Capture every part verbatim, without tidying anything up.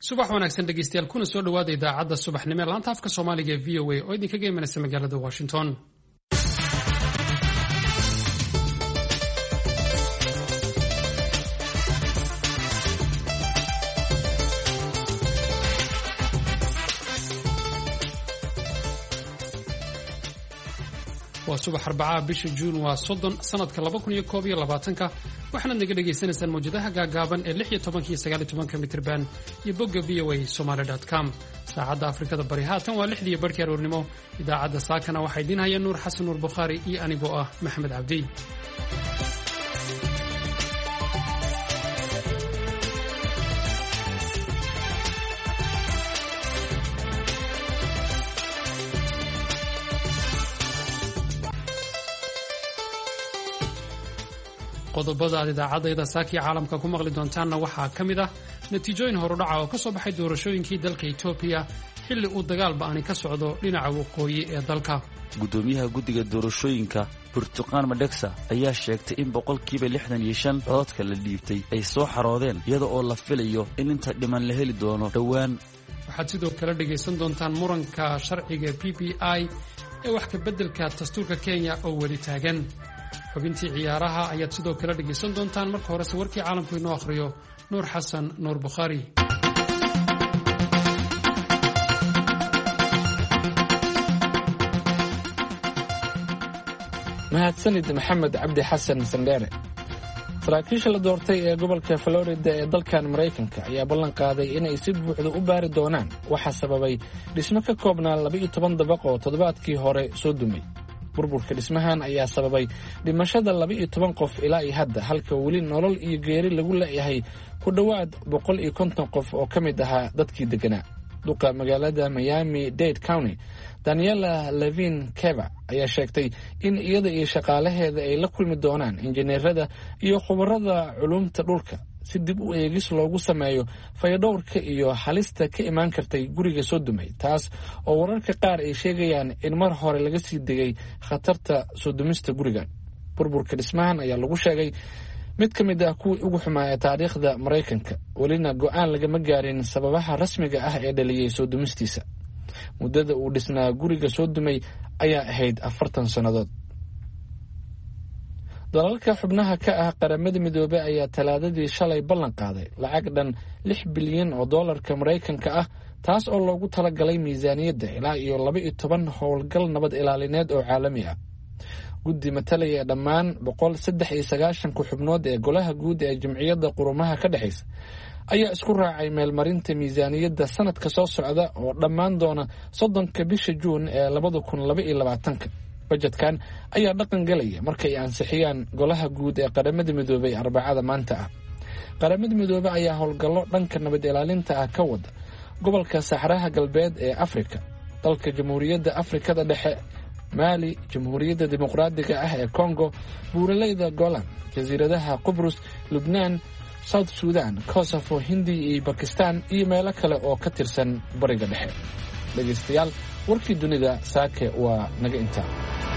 subax wanaagsan dhegeystayaal kuna soo dhawaada idaacadda subaxnimo ee laanta afka Soomaaliga ee V O A oo idinkaga imanaysa magaalada Washington. waa subax Arbacaa bisha Juun waa soddon sanadka laba kun iyo koob iyo labaatan waxaana naga dhageysanaysaan mowjadaha gaagaaban ee lix iyo toban iyo sagaal iyo toban mitir band iyo bogga v o a somali dot com. saacadda Afrikada Bari haatan waa lixdii iyo barkii aroornimo. idaacadda saakana waxaa idiin haya Nuur Xasan Nuur Bukhaari iyo anigoo ah Maxamed Cabdi. qodobada aad idaacadda saaki caalamka ku maqli doontaanna waxaa ka mid ah natiijooyin horudhaca oo ka soo baxay doorashooyinkii dalka Itoobiya xilli uu dagaal ba'ani ka socdo dhinaca waqooyi ee dalka. gudoomiyaha guddiga doorashooyinka Burtuqaan Madeksa ayaa sheegtay in boqolkiiba lixdan iyo shan codadka la dhiibtay ay soo xaroodeen iyada oo la filayo in inta dhiman la heli doono dhowaan. waxaad sidoo kale dhegaysan doontaan muranka sharciga P P I ee wax ka beddelka dastuurka Kenya oo weli taagan. xubintii ciyaaraha ayaad sidoo kale dhegaysan doontaan. marka hore warkii caalamku inoo akhriyo Nuur Xasan Nuur Bukhaari. mahadsanid Maxamed Cabdi Xasan Sandere. saraakiisha la doortay ee gobolka Florida ee dalkan Mareykanka ayaa ballan qaaday inay si buuxda u baari doonaan waxa sababay dhismo ka koobnaa laba iyo toban dabaq oo toddobaadkii hore soo dumay. burburka dhismahan ayaa sababay dhimashada laba iyo toban qof ilaa iyo hadda, halka weli nolol iyo geeri lagu leeyahay ku dhowaad boqol iyo konton qof oo ka mid ahaa dadkii deganaa. duqa magaalada Miami-Dade County Daniela Levin Keva ayaa sheegtay in iyada iyo shaqaalaheeda ay la kulmi doonaan injineerada iyo khubarada culumta dhulka si dib u eegis loogu sameeyo fayadhowrka iyo halista ka imaan kartay guriga soo dumay, taas oo wararka qaar ay sheegayaan in mar hore laga sii degay khatarta soo dumista gurigan. burburka dhismahan ayaa lagu sheegay mid ka mid ah kuwii ugu xumaa ee taariikhda Mareykanka, welina go'aan lagama gaarin sababaha rasmiga ah ee dhaliyay soo dumistiisa. muddada uu dhisnaa guriga soo dumay ayaa ahayd afartan sannadood. dalalka xubnaha ka ah qaramada midoobay ayaa talaadadii shalay ballan qaaday lacag dhan lix bilyan oo doolarka Mareykanka ah, taas oo loogu talagalay miisaaniyadda ilaa iyo laba iyo toban howlgal nabad ilaalineed oo caalami ah. guddi matalaya dhammaan boqol saddex iyo sagaashanka xubnood ee golaha guud ee Jamciyadda Qurumaha ka dhexaysa ayaa isku raacay meelmarinta miisaaniyadda sanadka soo socda oo dhammaan doona soddonka bisha Juun ee labada kun laba iyo labaatanka. bajetkan ayaa dhaqan galaya markay ansixiyaan golaha guud ee qaramada midoobay Arbacada maanta ah. qaramada midoobay ayaa howlgallo dhanka nabad ilaalinta ah ka wada gobolka Saxaraha Galbeed ee Afrika, dalka Jamhuuriyadda Afrikada Dhexe, Mali, Jamhuuriyadda Dimuqraadiga ah ee Congo, buuraleyda Golan, jasiiradaha Qubrus, Lubnaan, South Sudan, Kosovo, Hindi iyo Pakistan iyo meelo kale oo ka tirsan bariga dhexe. dhegeystayaal, warkii dunida saake waa naga intaa.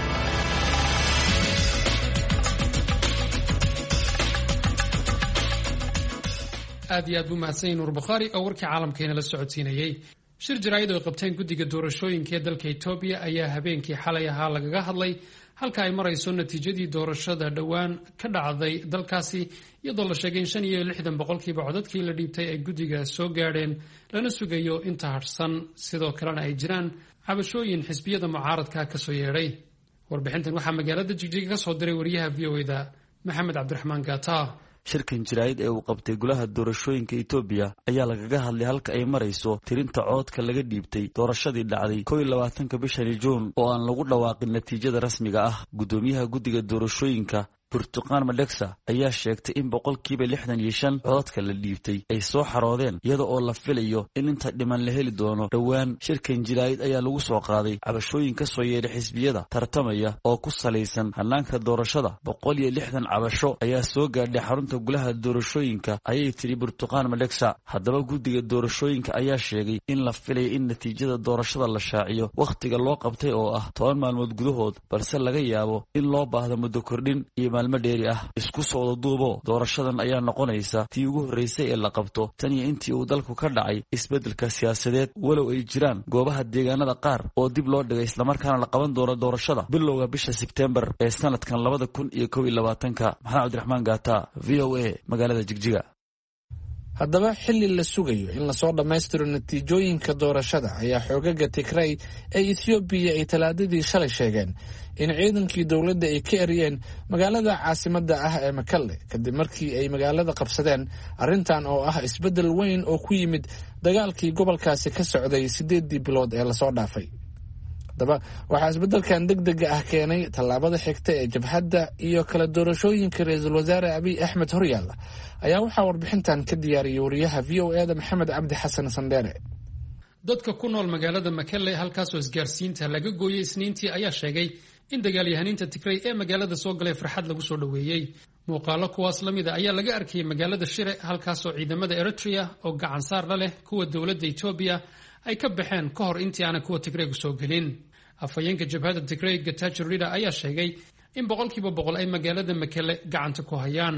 aad iyo aad buu mahadsan Nuur Bukhaari oo warkii caalamkeena la socodsiinayay. shir jaraa'id oo qabteen guddiga doorashooyinka ee dalka Itoobiya ayaa habeenkii xalay ahaa lagaga hadlay halka ay marayso natiijadii doorashada dhowaan ka dhacday dalkaasi, iyadoo la sheegay in shan iyo lixdan boqolkiiba codadkii la dhiibtay ay guddiga soo gaadheen lana sugayo inta harsan. sidoo kalena ay jiraan cabashooyin xisbiyada mucaaradka ka soo yeedhay. warbixintan waxaa magaalada Jigjiga ka soo diray wariyaha V O A-da Maxamed Cabdiraxmaan Gaata. shirkan jaraa'id ee uu qabtay golaha doorashooyinka Itoobiya ayaa lagaga hadlay halka ay marayso tirinta codadka laga dhiibtay doorashadii dhacday kow iyo labaatanka bishani Juun oo aan lagu dhawaaqin natiijada rasmiga ah. gudoomiyaha guddiga doorashooyinka Burtuqaan Madeksa ayaa sheegtay in boqolkiiba lixdan iyo shan codadka la dhiibtay ay soo xaroodeen iyada oo la filayo in inta dhiman la heli doono dhowaan. shirkan jaraa'id ayaa lagu soo qaaday cabashooyin ka soo yeedhay xisbiyada tartamaya oo ku salaysan hannaanka doorashada. boqol iyo lixdan cabasho ayaa soo gaadhay xarunta golaha doorashooyinka, ayay tiri Burtuqaan Madeksa. haddaba guddiga doorashooyinka ayaa sheegay in la filayo in natiijada doorashada la shaaciyo wakhtiga loo qabtay oo ah toban maalmood gudahood, balse laga yaabo in loo baahdo muddo kordhin iyo maalmo dheeri ah. Isku soo duubo doorashadan ayaa noqonaysa tii ugu horreysay ee la qabto tan iyo intii uu dalku ka dhacay isbeddelka siyaasadeed, walow ay jiraan goobaha deegaanada qaar oo dib loo dhigay islamarkaana la qaban doono doorashada bilowga bisha Sebtembar ee sanadkan labada kun iyo kow iyo labaatanka. Maxamed Cabdiraxmaan Gaata, V O A, magaalada Jigjiga. haddaba xilli la sugayo in lasoo dhammaystiro natiijooyinka doorashada ayaa xoogaga Tigray ee Ethiopia ay talaadadii shalay sheegeen in ciidankii dowladda ay ka eriyeen magaalada caasimadda ah ee Mekelle kadib markii ay magaalada qabsadeen, arrintan oo ah isbeddel weyn oo ku yimid dagaalkii gobolkaasi ka socday sideedii bilood ee lasoo dhaafay. haddaba waxaa isbeddelkan degdega ah keenay tallaabada xigta ee jabhadda iyo kala doorashooyinka ra-iisul wasaare Abiy Axmed horyaalla ayaa waxaa warbixintan ka diyaariyay wariyaha V O A da Maxamed Cabdi Xasan Sandere. dadka ku nool magaalada Mekelle halkaasoo isgaarsiinta laga gooyay Isniintii ayaa sheegay in dagaalyahaniinta Tigray ee magaalada soo galay farxad lagu soo dhaweeyay. muuqaalo kuwaas la mid ah ayaa laga arkayay magaalada Shire, halkaasoo ciidamada Eritrea oo gacan saar la leh kuwa dowladda Ethiopia ay ka baxeen ka hor intii aanay kuwa Tigray soo gelin. afhayeenka jabhadda Tigray Getachew Reda ayaa sheegay in boqolkiiba boqol ay magaalada Mekelle gacanta ku hayaan.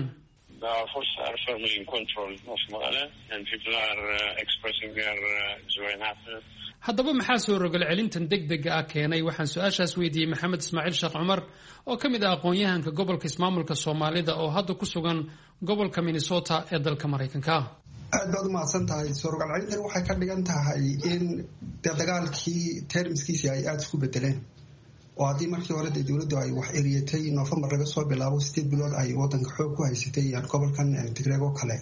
haddaba maxaa soo rogal celintan degdega ah keenay? waxaan su-aashaas weydiiyey Maxamed Ismaaciil Sheekh Cumar oo ka mid ah aqoon-yahanka gobolka ismaamulka Soomaalida oo hadda ku sugan gobolka Minnesota ee dalka Maraykanka. aad baad u mahadsan tahay. soo rogal celintan waxay ka dhigan tahay in dee dagaalkii termiskiisii ay aada isku bedeleen, oo haddii markii hore dee dowladdu ay wax eriyatay Noofembar laga soo bilaabo sideed bilood ay wadanka xoog ku haysatay gobolkan Tigray oo kale,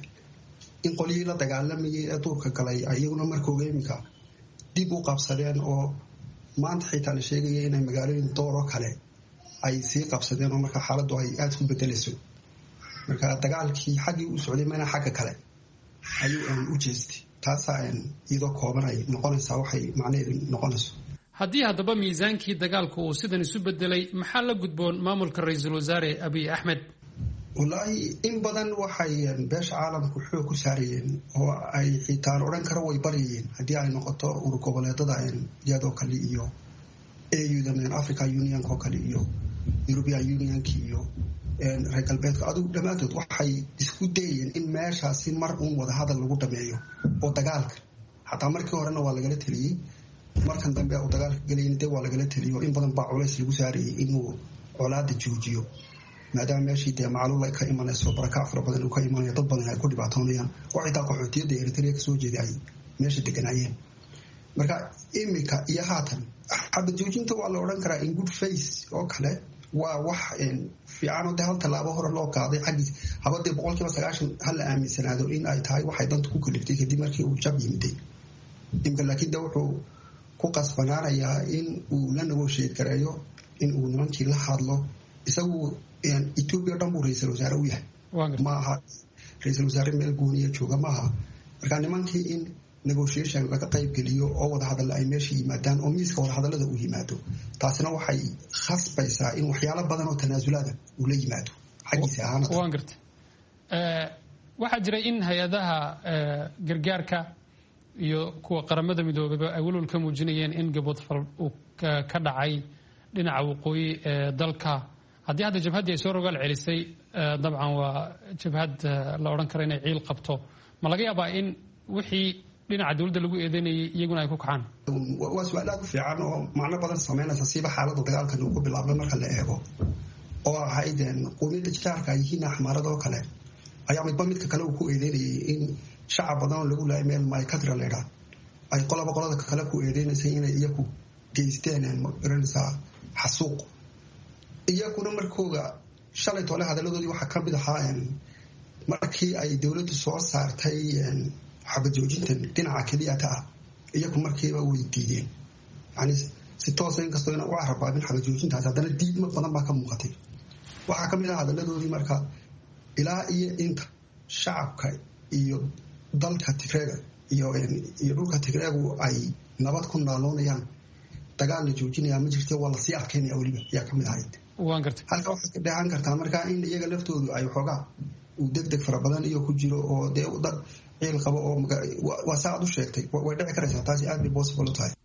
in qolyihii la dagaalamayay ee duurka galay iyaguna markooga imika dib u qabsadeen oo maanta xitaa la sheegaya inay magaalooyin door oo kale ay sii qabsadeen oo marka xaaladdu ay aada isku bedelayso. marka dagaalkii xaggii u socday mana xagga kale ayuu u jeestay. taasaa iyadoo kooban ay noqonaysaa waxay macnaheedu noqonayso. haddii haddaba miisaankii dagaalku uu sidan isu bedelay, maxaa la gudboon maamulka ra-iisul wasaare Abiy Axmed? wallaahi in badan waxay beesha caalamku xoog ku saarayeen oo ay xitaan odhan karo way baryayeen haddii ay noqoto urur goboleedada iyadoo kale iyo A U-da Africa Unionka oo kale iyo European Unionka iyo reer galbeedka, adigu dhammaantood waxay isku dayeen in meeshaasi mar uun wada hadal lagu dhameeyo oo dagaalka xataa markii horena waa lagala teliyey, markan dambe uu dagaalka galayna dee waa lagala teliyo. in badan baa culays lagu saarayay inuu colaada joojiyo maadaama meeshii dee macluul ay ka imanayso, barakac fara badan uu ka imanayo, dad badan ay ku dhibaatoonayaan oo xitaa qaxootiyadda Eritrea kasoo jeeda ay meesha deganaayeen. marka imika iyo haatan xabad joojinta waa la odhan karaa in good face oo kale waa wax fiican oo dee hal tallaabo hore loo qaaday xaggiis. habadee boqolkiiba sagaashan ha la aaminsanaado in ay tahay waxay danta ku kaliftay kadib markii uu jab yimiday. imka laakiin de wuxuu ku qasbanaanayaa in uu la negotiate gareeyo, in uu nimankii la hadlo. isagu Ethiopia dhan buu ra-iisul wasaare u yahay, ma aha ra-iisul wasaare meel gooniya jooga maaha. marka nimankii in negotiation laga qayb geliyo oo wadahadalla ay meesha yimaadaan oo miiska wadahadallada uu yimaado, taasina waxay khasbaysaa in waxyaalo badan oo tanaasulaada uu la yimaado xaggiisa ahaana. waan gartay. waxaa jira in hay-adaha gargaarka iyo kuwa qaramada midoobaba ay walwal ka muujinayeen in gaboodfal uu ka dhacay dhinaca waqooyi ee dalka. haddii hadda jabhaddii ay soo rogaal celisay, dabcan waa jabhad la odhan karo inay ciil qabto, ma laga yaabaa in wixii dhinaca dowladda lagu eedeynayay iyaguna ay ku kacaan? waa su-aal aad u fiican oo macno badan samaynaysa siiba xaaladda dagaalkan uu ku bilaabay marka la eego, oo ahayd qowmiyadda jaarka ay yihiin axmaarada oo kale ayaa midba midka kale uu ku eedeynayay in shacab badan oo lagu laayay meel maykatra leydhaa ay qolaba qolada kale ku eedeynaysay inay iyaku geysteen magaranaysaa xasuuq. iyaguna markooga shalay toole hadalladoodii waxaa ka mid ahaa markii ay dowladdu soo saartay xabad joojintan dhinaca keliyata ah, iyagu markiiba way diideen. yani si toosa inkastoo ina u carabaabin xabad joojintaas, haddana diidma badan baa ka muuqatay. waxaa ka mid ah hadalladoodii marka ilaa iyo inta shacabka iyo dalka Tigreega iyo iyo dhulka Tigreegu ay nabad ku naaloonayaan, dagaal la joojinaya ma jirto, waa lasii adkeynaya weliba ayaa ka mid ahayd. waan gartay. halka waxaad ka dheehan kartaa marka in iyaga laftoodu ay xoogaa uu degdeg fara badan iyo ku jiro oo dee dad ciil qabo oo waa saa aad u sheegtay way dhici karaysaa. taasi aad bay possible u tahay.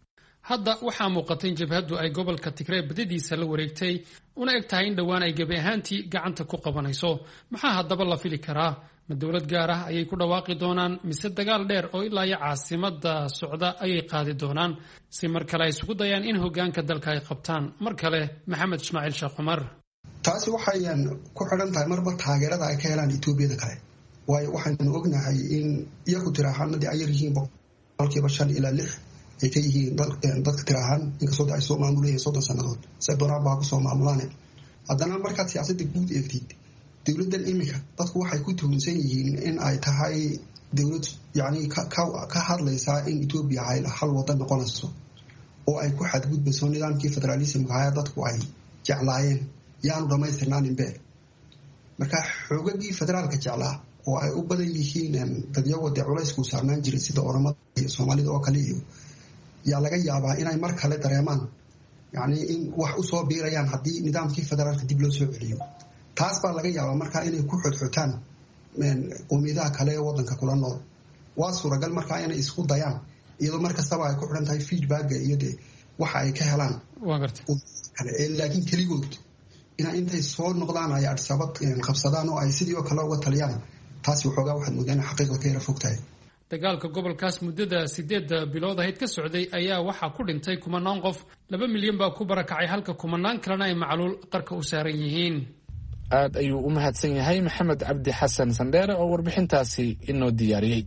hadda waxaa muuqatay in jabhaddu ay gobolka Tigray badadiisa la wareegtay una eg tahay in dhowaan ay gabi ahaantii gacanta ku qabanayso. maxaa haddaba la fili karaa? ma dowlad gaar ah ayay ku dhawaaqi doonaan mise dagaal dheer oo ilaa iyo caasimada socda ayay qaadi doonaan si mar kale ay isugu dayaan in hoggaanka dalka ay qabtaan? mar kale Maxamed Ismaaciil Sheekh Cumar. taasi waxay ku xidhan tahay marba taageerada ay ka helaan Itoobiyada kale, waayo waxaanu ognahay in iyagu tiraahanadii ay yihiin boqolkiiba shan ilaa lix ay ka yihiin dadka tiraahan inkastoo ay soo maamulayeen soddon sannadood se doonaan baa ku soo maamulaane. haddana markaad siyaasadda guud eegtid dowladdan iminka dadku waxay ku tuhunsan yihiin in ay tahay dowlad yacni ka hadlaysaa in Itoobiya ay hal wadan noqonayso oo ay ku xadgudbayso nidaamkii federaalismka ahaa dadku ay jeclaayeen yaanu dhamaystirnaanin bee. marka xoogagii federaalka jeclaa oo ay u badan yihiin dadyago dee culaysku saarnaan jiray sida Oromada iyo Soomaalida oo kale iyo yaa laga yaabaa inay mar kale dareemaan yacni in wax u soo biirayaan haddii nidaamkii federaalka dib loo soo celiyo. taas baa laga yaabaa markaa inay ku xodxotaan qowmiyadaha kale ee waddanka kula nool. waa suuragal markaa inay isku dayaan iyadoo mar kastaba ay ku xidhan tahay feedbacka iyo dee waxa ay ka helaan laakiin keligood ina intay soo noqdaan ay adisabad qabsadaan oo ay sidii oo kale uga taliyaan taasi waxoogaa waxaad moodaan xaqiiqda ka yara fog tahay. dagaalka gobolkaas muddada sideedda bilood ahayd ka socday ayaa waxaa ku dhintay kumanaan qof, laba milyan baa ku barakacay halka kumanaan kalena ay macluul qarka u saaran yihiin. aad ayuu u mahadsan yahay Maxamed Cabdi Xasan Sandheere oo warbixintaasi inoo diyaariyey.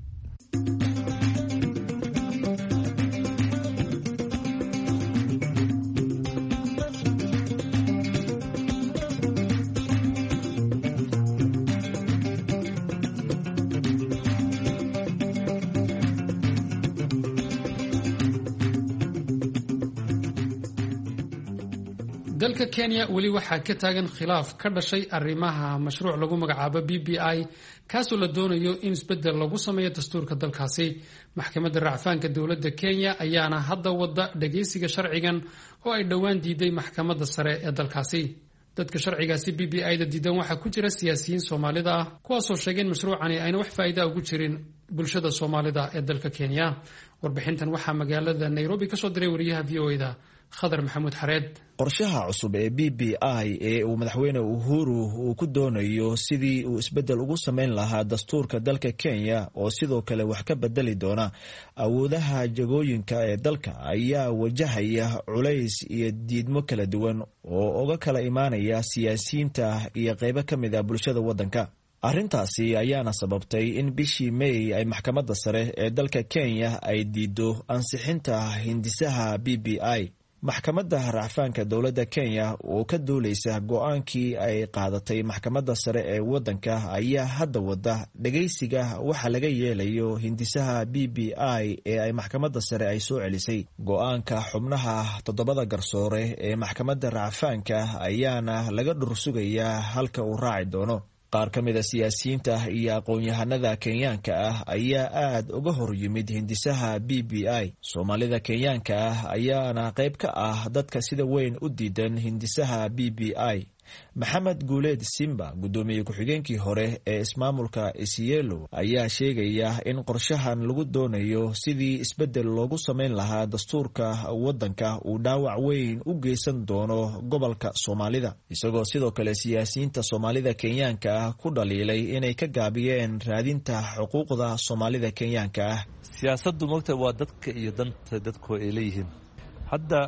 dalka Kenya weli waxaa ka taagan khilaaf ka dhashay arrimaha mashruuc lagu magacaabo B B I kaasoo la doonayo in isbedel lagu sameeyo dastuurka dalkaasi. maxkamadda racfaanka dowladda Kenya ayaana hadda wada dhageysiga sharcigan oo ay dhowaan diiday maxkamadda sare ee dalkaasi. dadka sharcigaasi B B I-da diidan waxaa ku jira siyaasiyiin Soomaalida ah kuwaasoo sheegay in mashruucani ayna wax faa'iido ugu jirin bulshada Soomaalida ee dalka Kenya. warbixintan waxaa magaalada Nairobi ka soo diray wariyaha V O A-da Khadar Maxamuud Xareed. qorshaha cusub ee B B I ee uu madaxweyne Uhuru uu ku doonayo sidii uu isbedel ugu sameyn lahaa dastuurka dalka Kenya oo sidoo kale wax ka bedeli doona awoodaha jagooyinka ee dalka ayaa wajahaya culays iyo diidmo kala duwan oo uga kala imaanaya siyaasiyiinta iyo qaybo ka mid ah bulshada waddanka. arrintaasi ayaana sababtay in bishii May ay maxkamadda sare ee dalka Kenya ay diido ansixinta hindisaha B B I. maxkamadda racfaanka dowladda Kenya oo ka duuleysa go'aankii ay qaadatay maxkamadda sare ee waddanka ayaa hadda wada dhageysiga waxa laga yeelayo hindisaha B B I ee ay maxkamadda sare ay soo celisay. go'aanka xubnaha toddobada garsoore ee maxkamadda racfaanka ayaana laga dhursugayaa halka uu raaci doono. qaar ka mid a siyaasiyiinta iyo aqoon-yahanada Kenyaanka ah ayaa aad uga hor yimid hindisaha B B I. Soomaalida Kenyaanka ah ayaana qayb ka ah dadka sida weyn u diidan hindisaha B B I. Maxamed Guuleed Simba, gudoomiye ku-xigeenkii hore ee ismaamulka Isiolo, ayaa sheegaya in qorshahan lagu doonayo sidii isbedel loogu sameyn lahaa dastuurka waddanka uu dhaawac weyn u geysan doono gobolka Soomaalida, isagoo sidoo kale siyaasiyiinta Soomaalida Kenyaanka ah ku dhaliilay inay ka gaabiyeen raadinta xuquuqda Soomaalida Kenyaanka ah. siyaasaddu moogta waa dadka iyo danta dadku ay leeyihiin. hadda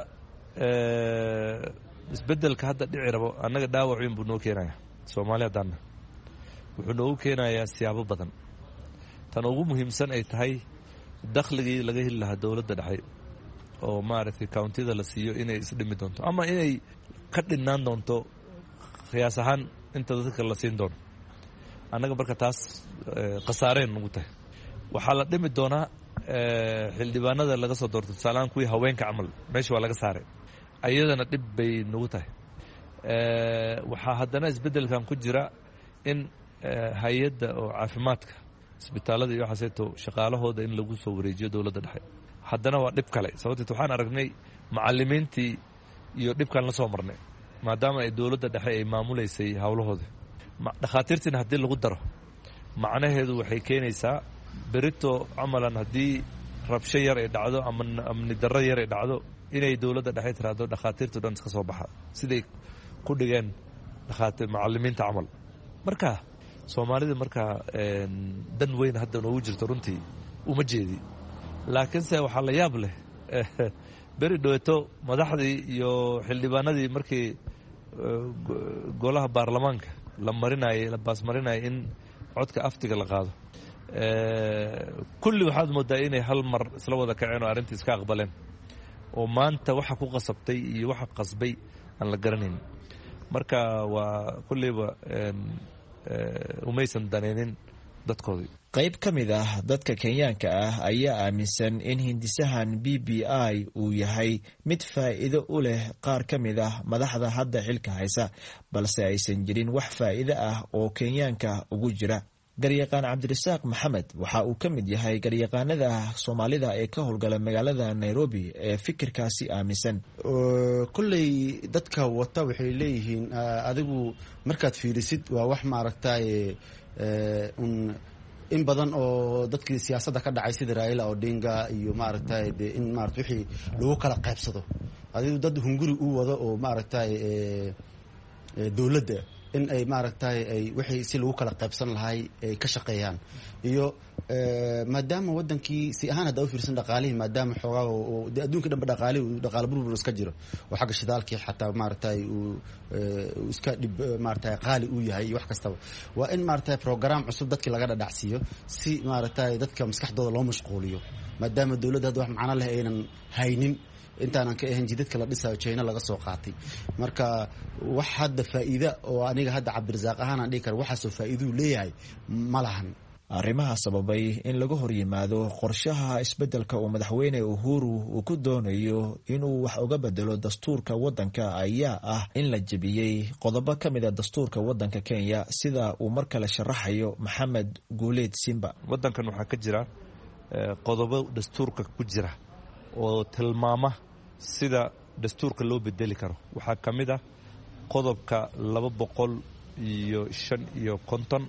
isbedelka hadda dhici rabo annaga dhaawac weyn buu noo keenayaa Soomaaliya hadana wuxuu noogu keenayaa siyaabo badan. tan ugu muhiimsan ay tahay dakhligii laga heli lahaa dowladda dhexe oo maaragtay countida la siiyo inay isdhimi doonto ama inay ka dhinaan doonto qiyaas ahaan inta dadka la siin doono. annaga marka taas khasaareen nagu tahay. waxaa la dhimi doonaa xildhibaanada laga soo doorto tusaalehaan kuwii haweenka camal meesha waa laga saaray, ayadana dhib bay nagu tahay. waxaa haddana isbedelkan ku jira in hay-adda oo caafimaadka isbitaalada iyo waxaaseeto shaqaalahooda in lagu soo wareejiyo dowladda dhexe. haddana waa dhib kale sababteed waxaan aragnay macalimiintii iyo dhibkan la soo marnay maadaama ay dowladda dhexe ay maamuleysay howlahooda. dhakhaatiirtiina haddii lagu daro macnaheedu waxay keenaysaa berito camalan haddii rabsho yar ay dhacdo ama amni darro yar ay dhacdo inay dowladda dhexe tiraahdo dhakhaatiirtu dhan iska soo baxa siday ku dhigeen dhakhaatiir macallimiinta camal marka soomaalida markaa dan weyn hadda noogu jirto runtii uma jeedi laakiinse waxaa la yaab leh beri dhoweeto madaxdii iyo xildhibaanadii markii golaha baarlamaanka la marinayay la baasmarinayay in codka aftiga la qaado kulli waxaad moodaa inay hal mar isla wada kaceen oo arrintii iska aqbaleen oo maanta waxa ku qasabtay iyo waxa qasbay aan la garanayn marka waa kulliba umaysan daneynin dadkoodii qayb ka mid ah dadka kenyaanka ah ayaa aaminsan in hindisahan b b i uu yahay mid faa'iido u leh qaar ka mid ah madaxda hadda xilka haysa balse aysan jirin wax faa'iido ah oo kenyaanka ugu jira garyaqaan cabdirasaaq maxamed waxa uu ka mid yahay garyaqaanada soomaalida ee ka howlgala magaalada nairobi ee fikirkaasi aaminsan kolley dadka wata waxay leeyihiin adigu markaad fiirisid waa wax maaragtay un in badan oo dadkii siyaasadda ka dhacay sida Raila Odinga iyo maaragtay in maaragtay wixii lagu kala qaybsado adigu dad hunguri u wado oo maaragtay dawladda in ay maaragtay ay wixii si lagu kala qaybsan lahay ay ka shaqeeyaan iyo maadaama wadankii si ahaan hadda u fiirsan dhaqaalihii maadaama xoogaa oo adduunka dhanba dhaqaalihii dhaqaale burbur iska jiro oo xagga shidaalkii xataa maaragtay uu iska dhib maaragtay qaali u yahay iyo wax kastaba waa in maaragtay program cusub dadkii laga dhadhacsiiyo si maaragtay dadka maskaxdooda loo mashquuliyo maadaama dawladda hadda wax macno leh aynan haynin intaanan ka ahayn jidadka la dhisayo China laga soo qaatay marka wax hadda faa'iido oo aniga hadda Cabdirasaaq ahaan aan dhigi karo waxaasoo faa'iido leeyahay ma lahan arrimaha sababay in laga hor yimaado qorshaha isbeddelka uu madaxweyne Uhuru uu ku doonayo inuu wax uga bedelo dastuurka waddanka ayaa ah in la jabiyay qodobo ka mid ah dastuurka waddanka Kenya sida uu mar kale sharaxayo Maxamed Guuleed Simba waddankan waxa ka jira qodobo dastuurka ku jira oo tilmaama sida dastuurka loo bedeli karo waxaa ka mid ah qodobka laba boqol iyo shan iyo konton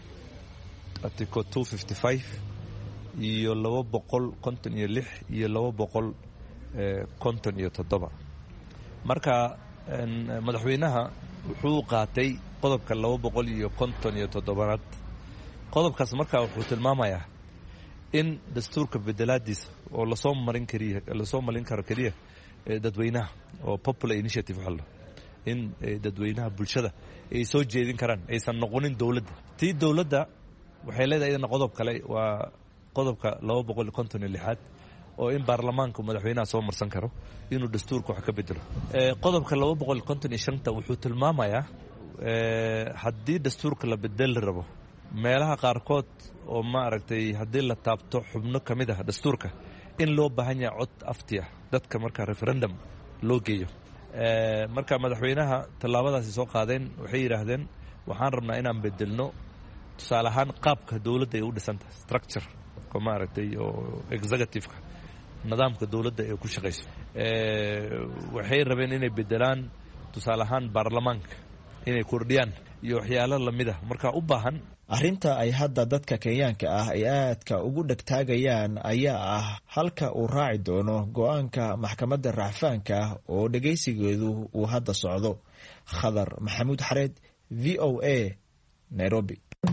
article two fifty-five iyo laba boqol konton iyo lix iyo laba boqol konton iyo toddoba marka madaxweynaha wuxuu qaatay qodobka laba boqol iyo konton iyo toddobaad qodobkaas marka wuxuu tilmaamayaa in dastuurka bedelaadiisa oo la soo marin kariya la soo marin karo kaliya dadweynaha oo popular initiative xallo in dadweynaha bulshada ay soo jeedin karaan aysan noqonin dawladda tii dawladda waxay leedahay in qodob kale waa qodobka laba boqol iyo konton iyo lix oo in baarlamaanka madaxweynaha soo marsan karo inuu dastuurka wax ka bedelo ee qodobka laba boqol iyo konton iyo shan wuxuu tilmaamayaa ee haddii dastuurka la bedel rabo meelaha qaarkood oo ma aragtay haddii la taabto xubno ka mid ah dastuurka in loo baahan yahay cod afti ah dadka marka referendum loo geeyo ee marka madaxweynaha tallaabadaasi soo qaadeen waxay yiraahdeen waxaan rabnaa inaan bedelno tusaale ahaan qaabka dawladda ay u dhisantahay structure ko ma aragtay oo executive-ka nidaamka dawladda ay ku shaqeyso ee waxay rabeen inay bedelaan tusaale ahaan baarlamaanka inay kordhiyaan iyo waxyaalo lamid ah marka u baahan arrinta ay hadda dadka Kenyaanka ah ay aadka ugu dhagtaagayaan ayaa ah halka uu raaci doono go'aanka maxkamadda racfaanka oo dhageysigeedu uu hadda socdo Khadar Maxamuud Xareed V O A Nairobi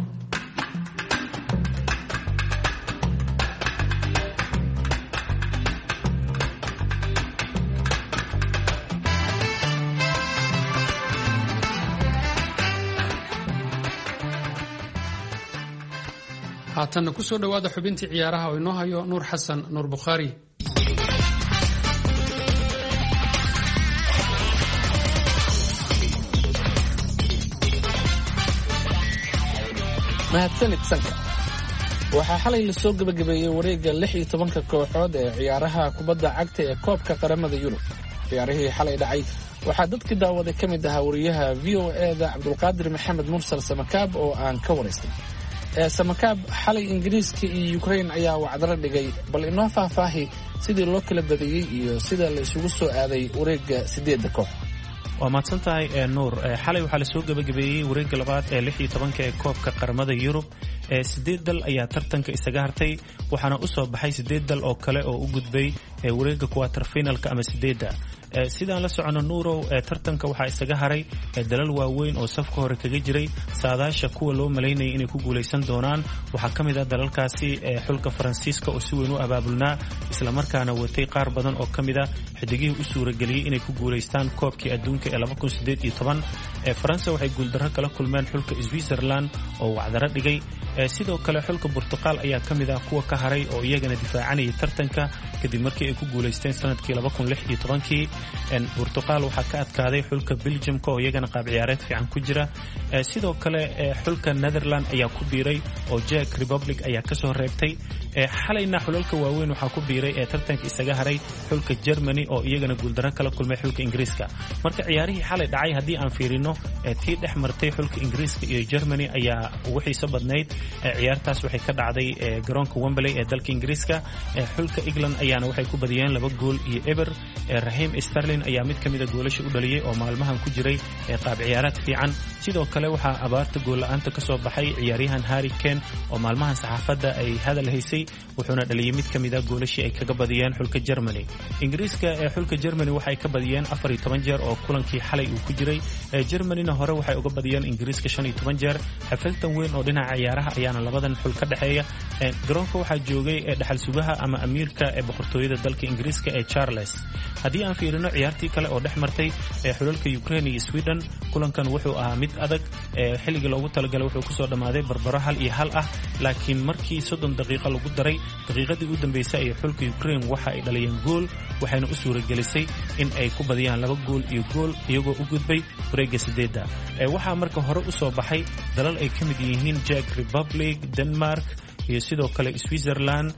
haatanna ku soo dhawaada xubintii ciyaaraha oo inoo hayo Nuur Xasan Nuur Bukhari mahadsanid sanka waxaa xalay la soo gabagabeeyey wareegga lix iyo tobanka kooxood ee ciyaaraha kubadda cagta ee koobka qaramada Yurub ciyaarihii xalay dhacay waxaa dadkii daawaday ka mid ahaa wariyaha V O A-da Cabdulqaadir Maxamed Mursal Samakaab oo aan ka waraystay samakaab xalay Ingiriiska iyo Ukraine ayaa wacdaro dhigay bal inoo faahfaahi sidii loo kala badiyay iyo sida la isugu soo aaday wareegga sideedda koox waa mahadsan tahay nuur. xalay waxaa lasoo gebagabeeyey wareegga labaad ee lix iyo tobanka ee koobka qaramada yurub. sideed dal ayaa tartanka isaga hartay, waxaana u soo baxay sideed dal oo kale oo u gudbay wareegga quarter finalka ama sideedda. sidaan la socono nuurow, tartanka waxaa isaga haray dalal waaweyn oo safka hore kaga jiray saadaasha kuwa loo malaynayay inay ku guulaysan doonaan. waxaa ka mid ah dalalkaasi xulka faransiiska oo si weyn u abaabulnaa islamarkaana watay qaar badan oo ka mid ah xidigihii u suurageliyey inay ku guulaystaan koobkii adduunka ee laba kun siddeed iyo toban. faransa waxay guuldarro kala kulmeen xulka switzerland oo wacdaro dhigay. sidoo kale xulka Portugal ayaa ka mid ah kuwa ka haray oo iyagana difaacanayay tartanka kadib markii ay ku guulaysteen sanadkii laba kun lix iyo tobankii. Portugal waxaa ka adkaaday xulka Belgium oo iyagana qaab ciyaareed fiican ku jira. sidoo kale xulka Netherlands ayaa ku biiray oo Czech Republic ayaa ka soo reebtay. xalayna xulalka waaweyn waxaa ku biiray ee tartanka isaga haray xulka Germany oo iyagana guuldarro kala kulmay xulka Ingiriiska. marka ciyaarihii xalay dhacay haddii aan fiirino tii dhex martay xulka Ingiriiska iyo Germany ayaa ugu xiiso badnayd. ciyaartaas waxay ka dhacday garoonka Wembley ee dalka Ingiriiska. xulka England ayaana waxay ku badiyeen laba gool iyo eber. Raheem Sterling ayaa mid ka mid ah goolasha u dhaliyay oo maalmahan ku jiray qaab ciyaareed fiican. sidoo kale waxaa abaarta gool la'aanta ka soo baxay ciyaaryahan Harry Kane oo maalmahan saxaafadda ay hadal haysay, wuxuuna dhaliyay mid ka mid ah goolashii ay kaga badiyeen xulka Germany. Ingiriiska ee xulka Germany waxay ka badiyeen afar iyo toban jeer oo kulankii xalay uu ku jiray. Germanyna hore waxay uga badiyeen Ingiriiska shan iyo toban jeer. xafaltan weyn oo dhinaca ciyaaraha ayaana labadan xul ka dhaxeeya. garoonka waxaa joogay dhaxal sugaha ama amiirka ee boqortooyada dalka Ingiriiska ee Charles. haddii aan fiirino ciyaartii kale oo dhex martay xulalka Ukraine iyo Sweden, kulankan wuxuu ahaa mid adag. xilligii loogu talagalay wuxuu kusoo dhammaaday barbaro hal iyo hal ah, laakiin markii soddon daqiiqo lagu daray daqiiqadii u dambeysay ee xulka Ukraine waxa ay dhaliyeen gool, waxayna u suuragelisay in ay ku badiyaan laba gool iyo gool iyagoo u gudbay wareegga sideedda. waxaa marka hore u soo baxay dalal ay ka mid yihiin Czech Republic, Denmark iyo sidoo kale Switzerland,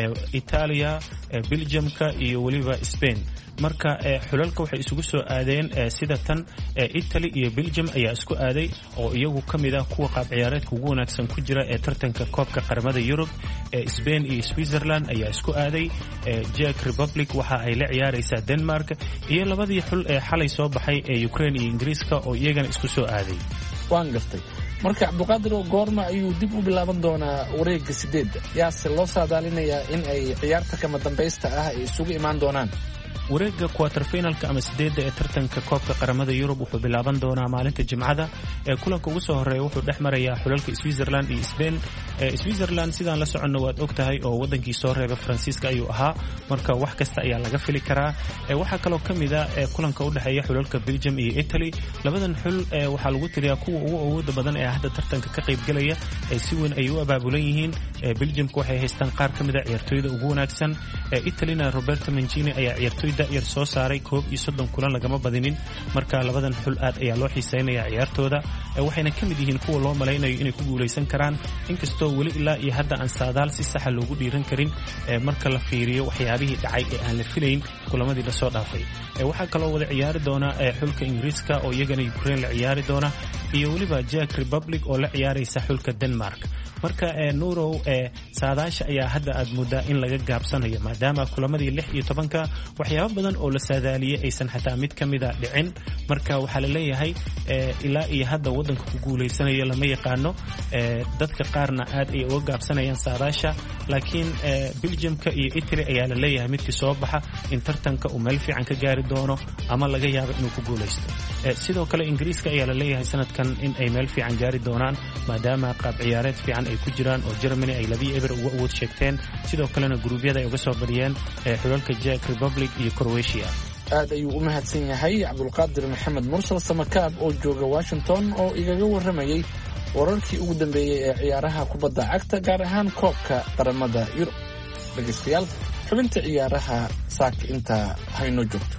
Italia, Belgiumka iyo weliba Spain. marka xulalka waxay isugu soo aadeen sida tan. Italy iyo Belgium ayaa isku aaday oo iyagu ka mid ah kuwa qaab ciyaareedka ugu wanaagsan ku jira ee tartanka koobka qaramada Yurub. Spain iyo Switzerland ayaa isku aaday. Czech Republic waxa ay la ciyaaraysaa Denmark iyo labadii xul ee xalay soo baxay ee Ukraine iyo Ingiriiska oo iyagana isku soo aaday. waan gartay. marka Cabdiqaadir goorma ayuu dib u bilaaban doonaa wareegga sideedda? yaase loo saadaalinayaa in ay ciyaarta kama dambaysta ah ay isugu imaan doonaan? wareegga quarter finalka ama sideedda ee tartanka koobka qaramada Yurub wuxuu bilaaban doonaa maalinta Jimcada. ee kulanka ugu soo horeeya wuxuu dhex marayaa xulalka Switzerland iyo Spain. ee Switzerland sidaan la socono waad ogtahay oo wadankii soo reeba Faransiiska ayuu ahaa, marka wax kasta ayaa laga fili karaa. ee waxa kaloo kamid ah ee kulanka u dhaxeeya xulalka Belgium iyo Italy. labadan xul ee waxa lagu tiriyaa kuwa ugu awoodda badan ee hadda tartanka ka qayb galaya. ee si weyn ay u abaabulan yihiin. ee Belgium waxay haystaan qaar kamid ah ciyaartooyda ugu wanaagsan. ee Italyna Roberto Mancini ayaa ciyaartooy yar soo saaray koob iyo soddon kulan lagama badinin. marka labadan xul aad ayaa loo xiiseynayaa ciyaartooda. waxayna ka mid yihiin kuwa loo malaynayo inay ku guulaysan karaan, inkastoo weli ilaa iyo hadda aan saadaal si saxa loogu dhiiran karin marka la fiiriyo waxyaabihii dhacay ee aan la filayn kulamadii lasoo dhaafay. waxaa kaloo wada ciyaari doona xulka Ingiriiska oo iyagana Ukraine la ciyaari doona iyo weliba Czech Republic oo la ciyaaraysa xulka Denmark. marka nuurow saadaasha ayaa hadda aad moodaa in laga gaabsanayo maadaama kulamadii lix iyo tobanka waxyaabo badan oo la saadaaliyay aysan xataa mid ka mid a dhicin. marka waxaa la leeyahay ilaa iyo hadda waddanka ku guulaysanayo lama yaqaano. dadka qaarna aad ay uga gaabsanayaan saadaasha, laakiin Belgiumka iyo Italy ayaa la leeyahay midkii soo baxa in tartanka uu meel fiican ka gaari doono ama laga yaabo inuu ku guulaysto. sidoo kale Ingiriiska ayaa la leeyahay sanadkan in ay meel fiican gaari doonaan maadaama qaab ciyaareed fiican ay ku jiraan oo Germany ay labii eber uga awood sheegteen. sidoo kalena guruubyada ay uga soo badiyeen xulalka Czech Republic iyo Croatia. aad ayuu u mahadsan yahay Cabdulqaadir Maxamed Mursal Samakaab oo jooga Washington oo igaga waramayay wararkii ugu dambeeyay ee ciyaaraha kubadda cagta gaar ahaan koobka qaramada Yurub. dhageystayaal, xubinta ciyaaraha saak inta hayno joogto.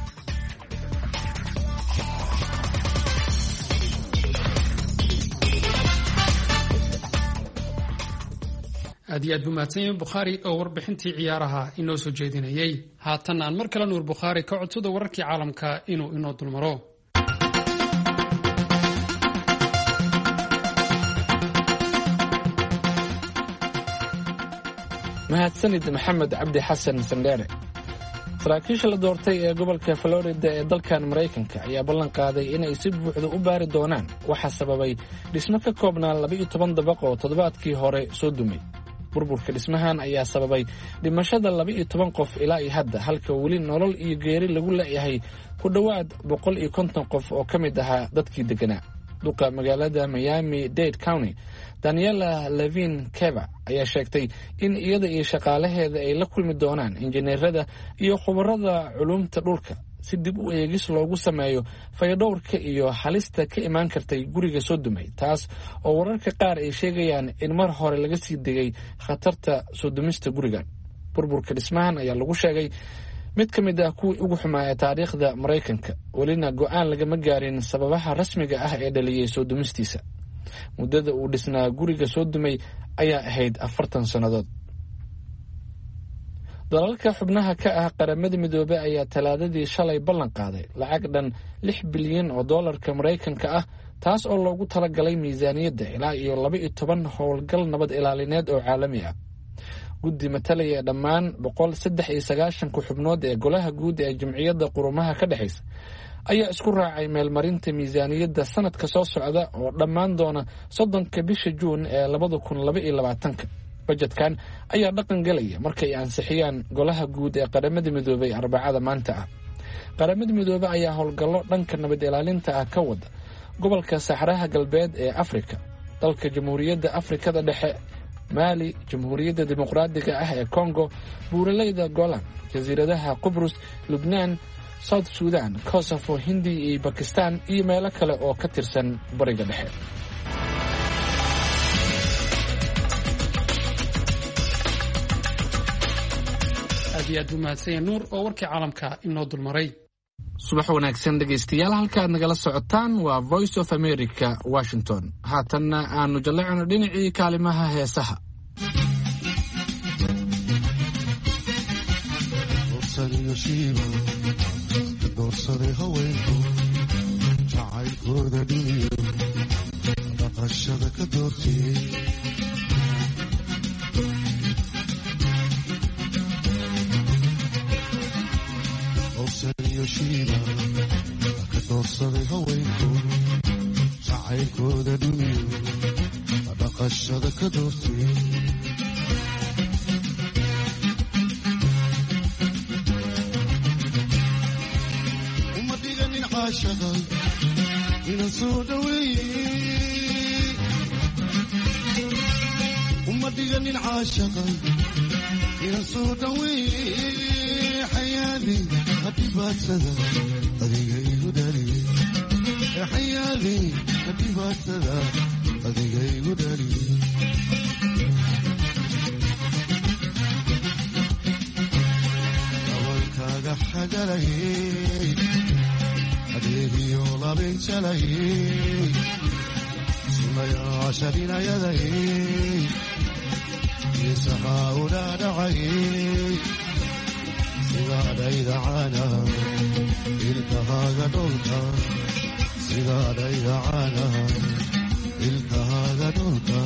aad iyo aad buu mahadsan yahay Bukhaari oo warbixintii ciyaaraha inoo soo jeedinayay. haatan aan mar kale Nuur Bukhaari ka codsado wararkii caalamka inuu inoo dulmaro. mahadsanid Maxamed Cabdi Xasan Sandere. saraakiisha la doortay ee gobolka Florida ee dalkan Mareykanka ayaa ballan qaaday inay si buuxda u baari doonaan waxa sababay dhismo ka koobnaa laba iyo toban dabaq oo toddobaadkii hore soo dumay. burburka dhismahan ayaa sababay dhimashada laba iyo toban qof ilaa iyo hadda, halka weli nolol iyo geeri lagu leeyahay ku dhowaad boqol iyo konton qof oo ka mid ahaa dadkii deganaa. duqa magaalada Miami-Dade County Daniela Levin Keva ayaa sheegtay in iyada iyo shaqaalaheeda ay la kulmi doonaan injineerada iyo khubarada culumta dhulka si dib u eegis loogu sameeyo fayadhowrka iyo halista ka imaan kartay guriga soo dumay, taas oo wararka qaar ay sheegayaan in mar hore laga sii degay khatarta soo dumista gurigan. burburka dhismahan ayaa lagu sheegay mid ka mid ah kuwii ugu xumaa ee taariikhda Mareykanka, welina go'aan lagama gaarin sababaha rasmiga ah ee dhaliyay soo dumistiisa. muddada uu dhisnaa guriga soo dumay ayaa ahayd afartan sannadood. dalalka xubnaha ka ah qaramada midoobay ayaa talaadadii shalay ballan qaaday lacag dhan lix bilyan oo doolarka Mareykanka ah, taas oo loogu talagalay miisaaniyadda ilaa iyo laba iyo toban howlgal nabad ilaalineed oo caalami ah. guddi matalaya dhammaan boqol saddex iyo sagaashanka xubnood ee golaha guud ee Jamciyadda Qurumaha ka dhexaysa ayaa isku raacay meelmarinta miisaaniyadda sanadka soo socda oo dhammaan doona soddonka bisha Juun ee labada kun laba iyo labaatanka. bajetkan ayaa dhaqan galaya markay ansixiyaan golaha guud ee qaramada midoobay Arbacada maanta ah. qaramada midoobay ayaa howlgallo dhanka nabad ilaalinta ah ka wada gobolka Saxaraha Galbeed ee Afrika, dalka Jamhuuriyadda Afrikada Dhexe, Mali, Jamhuuriyadda Dimuqraadiga ah ee Congo, buuraleyda Golan, jasiiradaha Qubrus, Lubnaan, South Sudan, Kosovo, Hindi iyo Pakistan iyo meelo kale oo ka tirsan bariga dhexe. aad iyo aad u mahadsan nuur oo warkii caalamka inoo dulmaray. subax wanaagsan dhegaystayaal, halka aad nagala socotaan waa Voice of America Washington. haatanna aanu jaleecno dhinacii kaalimaha heesaha. doorsaday haweenku jacaylkooda dhiniyo dhaqashada ka doortiyey dorsaniyo shiiba ka doorsaday haweenku jacaylkooda dhiniyo dhaqashada ka doortiyey inan soo dhaweeyey uma dhiganin caashaqay inan soo dhaweeyey xayaadey hadhibaadsada adiga igu dhaliyey xayaadey hadhibaadsada adiga igu dhaliyey dabalkaaga xagalayey adeegiyo labinjalayey sunayaasha dhinayadayey geesahaa u dhaadhacayey sidaadhaydacana ilkahaaga dholka sidaadhaydacana ilkahaaga dholka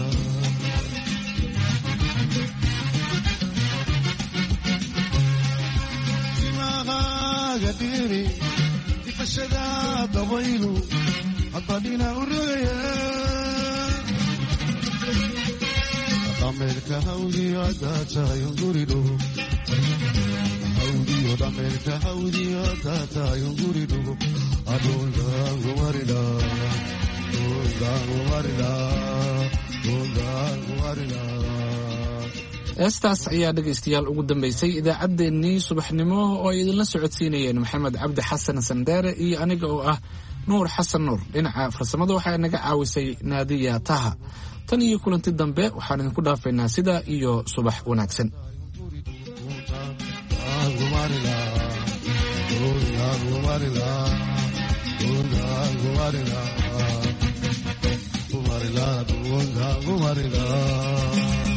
dimaqaaga dhiri difashada dabaylu hadbadhina u rogaya dhameelka hawdiyo haddaad tahay unguridho hawdiyo dhameelka hawdiyo haddaad tahay unguridho adhuldaangumarida dhuldaangumarida dhuldaangumarida. heestaas ayaa dhegaystayaal ugu dambaysay idaacaddeenii subaxnimo oo ay idinla socodsiinayeen maxamed cabdi xasan sandheere iyo aniga oo ah nuur xasan nuur. dhinaca farsamada waxaa naga caawisay naadiya taha. tan iyo kulanti dambe waxaan idinku dhaafaynaa sidaa iyo subax wanaagsan. Gumarila,